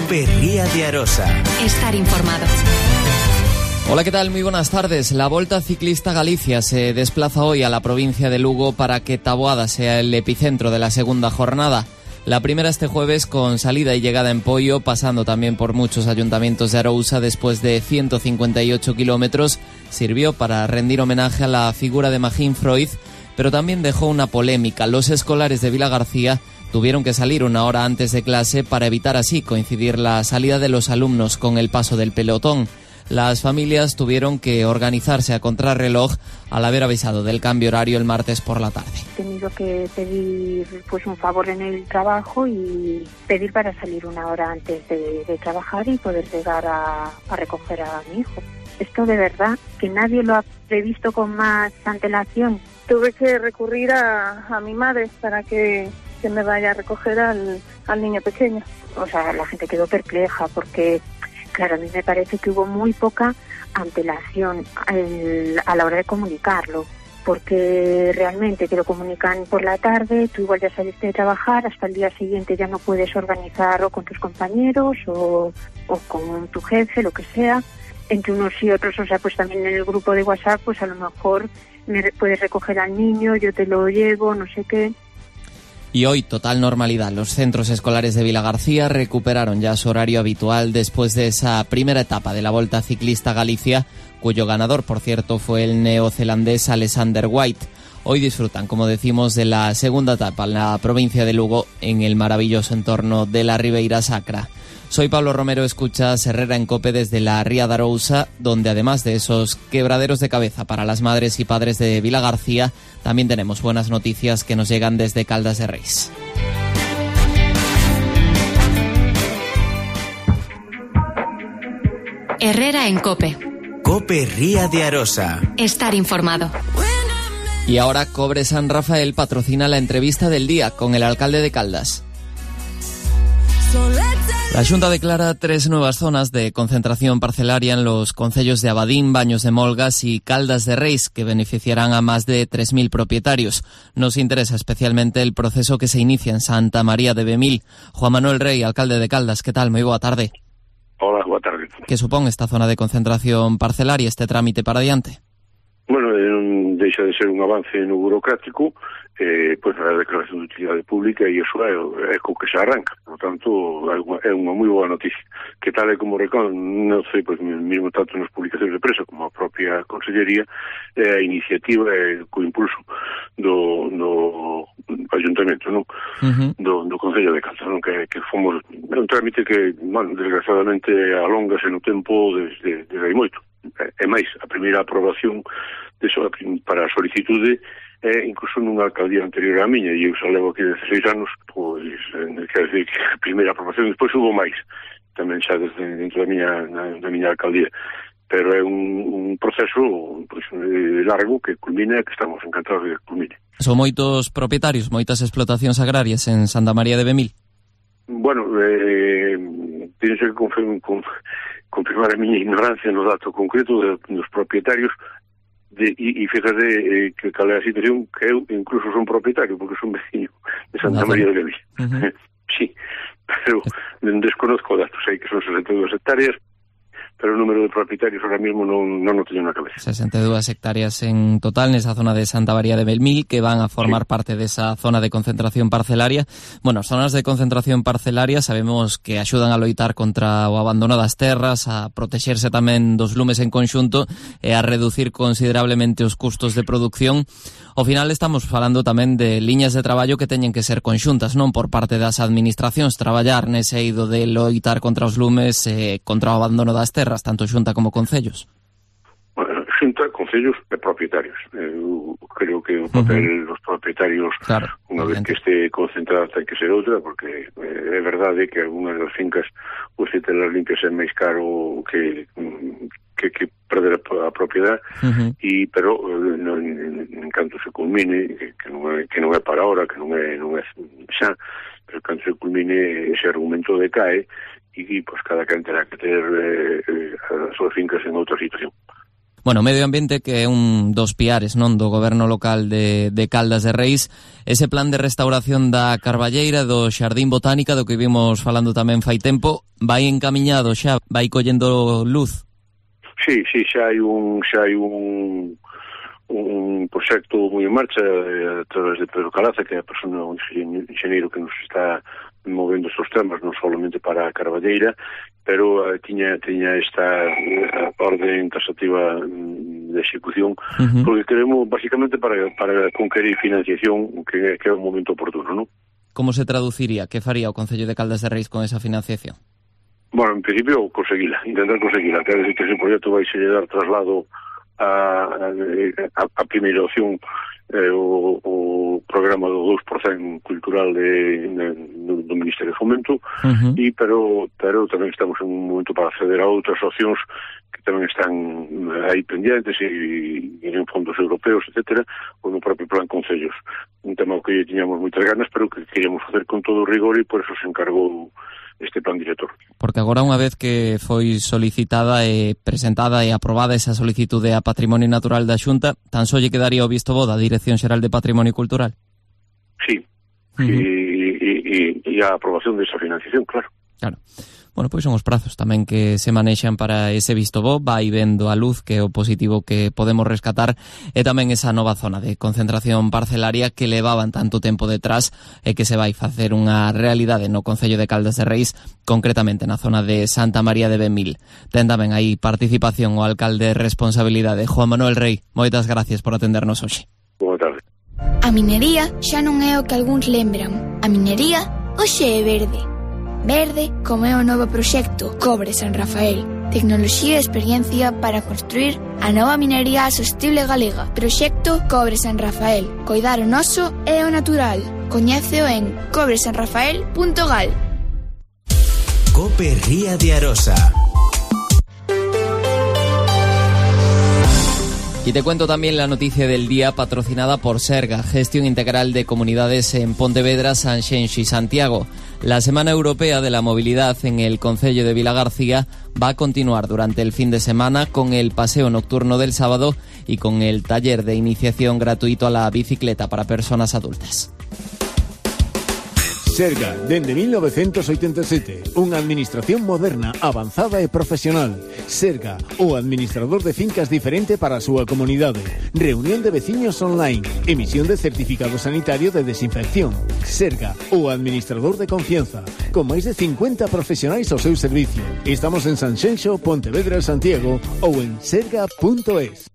COPE Ría de Arosa. Estar informado. Hola, ¿qué tal? Muy buenas tardes. La Volta Ciclista Galicia se desplaza hoy a la provincia de Lugo para que Taboada sea el epicentro de la segunda jornada. La primera este jueves con salida y llegada en Poio, pasando también por muchos ayuntamientos de Arousa después de 158 kilómetros, sirvió para rendir homenaje a la figura de Magín Freud, pero también dejó una polémica. Los escolares de Vilagarcía tuvieron que salir una hora antes de clase para evitar así coincidir la salida de los alumnos con el paso del pelotón. Las familias tuvieron que organizarse a contrarreloj al haber avisado del cambio horario el martes por la tarde. He tenido que pedir un favor en el trabajo y pedir para salir una hora antes de trabajar y poder llegar a recoger a mi hijo. Esto de verdad que nadie lo ha previsto con más antelación. Tuve que recurrir a mi madre para que me vaya a recoger al niño pequeño. O sea, la gente quedó perpleja porque, claro, a mí me parece que hubo muy poca antelación a la hora de comunicarlo, porque realmente te lo comunican por la tarde, tú igual ya saliste de trabajar, hasta el día siguiente ya no puedes organizar o con tus compañeros o con tu jefe, lo que sea, entre unos y otros. O sea, pues también en el grupo de WhatsApp, pues a lo mejor me puedes recoger al niño, yo te lo llevo, no sé qué. Y hoy, total normalidad. Los centros escolares de Vilagarcía recuperaron ya su horario habitual después de esa primera etapa de la Volta Ciclista Galicia, cuyo ganador, por cierto, fue el neozelandés Alexander White. Hoy disfrutan, como decimos, de la segunda etapa en la provincia de Lugo, en el maravilloso entorno de la Ribeira Sacra. Soy Pablo Romero, escuchas Herrera en COPE desde la Ría de Arousa, donde además de esos quebraderos de cabeza para las madres y padres de Vilagarcía, también tenemos buenas noticias que nos llegan desde Caldas de Reis. Herrera en COPE. COPE Ría de Arosa. Estar informado. Y ahora Cobre San Rafael patrocina la entrevista del día con el alcalde de Caldas. La Xunta declara 3 nuevas zonas de concentración parcelaria en los concellos de Abadín, Baños de Molgas y Caldas de Reis, que beneficiarán a más de 3.000 propietarios. Nos interesa especialmente el proceso que se inicia en Santa María de Bemil. Juan Manuel Rey, alcalde de Caldas, ¿qué tal? Moi boa tarde. Hola, boa tarde. ¿Qué supón esta zona de concentración parcelaria, este trámite para adiante? Bueno, non deixa de ser un avance no burocrático, pois a declaración de utilidade pública, e iso é co que se arranca. Por tanto, é unha moi boa noticia. Que tal é como recón, non sei, pois mesmo tanto nas publicacións de prensa como a propia Consellería, a iniciativa e co impulso do Ayuntamento, non? Do Concello de Caldas, non? Que fomos, é un trámite que, bueno, desgraciadamente alóngase no tempo desde hai moito. É máis, a primeira aprobación para a solicitude é incluso nunha alcaldía anterior á miña, e eu xa levo aquí 16 anos, pois, quer dizer que a primeira aprobación, despois hubo máis, tamén xa desde dentro da miña alcaldía, pero é un proceso pois, largo que culmina e que estamos encantados de que culmine. Son moitos propietarios, moitas explotacións agrarias en Santa María de Bemil? Bueno, tienes que confirmar a miña ignorancia no dato concreto dos propietarios, e fíjate que cal é a situación, que eu incluso son propietario porque son veciño de Santa María de Bemil. Sí, pero desconozco datos, sei que son 62 hectáreas, pero o número de propietarios ahora mismo non o teño na cabeza. 62 hectáreas en total nesa zona de Santa María de Bemil, que van a formar parte desa zona de concentración parcelaria. Bueno, as zonas de concentración parcelaria sabemos que axudan a loitar contra o abandono das terras, a protexerse tamén dos lumes en conxunto e a reducir considerablemente os custos de produción. Ao final estamos falando tamén de liñas de traballo que teñen que ser conxuntas, non por parte das administracións, traballar nese eido de loitar contra os lumes e contra o abandono das terras, tanto Xunta como concellos. Bueno, Xunta, concellos e propietarios. Eu creo que o papel dos propietarios, claro, unha vez que este concentrada, ten que ser outra, porque é verdade que algunhas das fincas o se telas limpias é máis caro que perder a propiedade, pero en canto se culmine, que non é para ahora, que non é xa, pero canto se culmine ese argumento decae, e pois cada quen terá que ter as súas fincas en outra situación. Bueno, medio ambiente que é un dos piares, non, do goberno local de Caldas de Reis. Ese plan de restauración da Carballeira, do Xardín Botánica, do que vimos falando tamén fai tempo, vai encamiñado xa, vai collendo luz? Sí, xa hai un proxecto moi en marcha a través de Pedro Calaza, que é a persona, un enxeñeiro que nos está movendo estes temas, non solamente para a Carballeira, pero tiña esta orden taxativa de execución, porque queremos basicamente para conquerir financiación, que é un momento oportuno, non? Como se traduciría? Que faría o Concello de Caldas de Reis con esa financiación? Bueno, en principio, intentar conseguila. Quer decir que ese proxecto vai se dar traslado a primeira opción, o programa do 2% cultural do Ministerio de Fomento, pero tamén estamos en un momento para acceder a outras opcións que tamén están aí pendientes e en fondos europeos, etcétera, ou no propio plan Concellos. Un tema que tiñamos moitas ganas, pero que queríamos facer con todo o rigor, e por eso se encargou este plan director. Porque agora, unha vez que foi solicitada e presentada e aprobada esa solicitude a Patrimonio Natural da Xunta, tan só lle quedaría o visto bo da Dirección Xeral de Patrimonio Cultural? Sí, e a aprobación desa financiación, claro. Claro. Bueno, pois son os prazos tamén que se manexan para ese visto bo, vai vendo a luz que é o positivo que podemos rescatar, e tamén esa nova zona de concentración parcelaria que levaban tanto tempo detrás e que se vai facer unha realidade no Concello de Caldas de Reis, concretamente na zona de Santa María de Benmil. Ten tamén aí participación o alcalde de responsabilidade, Juan Manuel Rey. Moitas gracias por atendernos hoxe. Boa tarde. A minería xa non é o que algúns lembran. A minería hoxe é verde. Verde como é o novo proxecto Cobre San Rafael. Tecnoloxía e experiencia para construir a nova minería sostible galega. Proxecto Cobre San Rafael. Coidar o noso e o natural. Coñéceo en cobresanrafael.gal. Cope Ría de Arosa. Y te cuento también la noticia del día patrocinada por Serga, Gestión Integral de Comunidades en Pontevedra, Sanxenxo y Santiago. La Semana Europea de la Movilidad en el Concello de Vilagarcía va a continuar durante el fin de semana con el paseo nocturno del sábado y con el taller de iniciación gratuito a la bicicleta para personas adultas. Serga, dende 1987, unha administración moderna, avanzada e profesional. Serga, o administrador de fincas diferente para a súa comunidade. Reunión de veciños online, emisión de certificado sanitario de desinfección. Serga, o administrador de confianza, con máis de 50 profesionais ao seu servicio. Estamos en Sanxenxo, Pontevedra, Santiago ou en serga.es.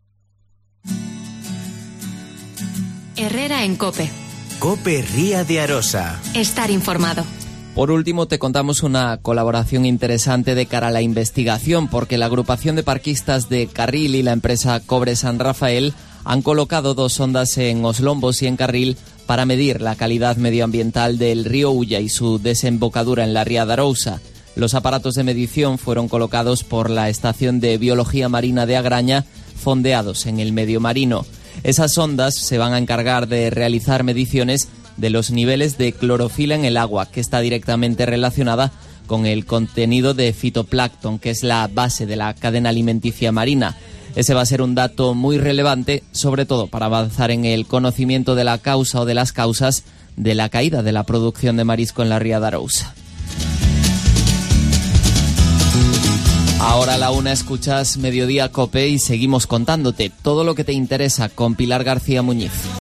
Herrera en COPE. Cope Ría de Arosa. Estar informado. Por último, te contamos una colaboración interesante de cara a la investigación, porque la agrupación de parquistas de Carril y la empresa Cobre San Rafael han colocado 2 sondas en Os Lombos y en Carril para medir la calidad medioambiental del río Ulla y su desembocadura en la ría de Arousa. Los aparatos de medición fueron colocados por la Estación de Biología Marina de Agraña, fondeados en el medio marino. Esas sondas se van a encargar de realizar mediciones de los niveles de clorofila en el agua, que está directamente relacionada con el contenido de fitoplancton, que es la base de la cadena alimenticia marina. Ese va a ser un dato muy relevante, sobre todo para avanzar en el conocimiento de la causa o de las causas de la caída de la producción de marisco en la ría de Arousa. Ahora a la 1 escuchas Mediodía Cope y seguimos contándote todo lo que te interesa con Pilar García Muñiz.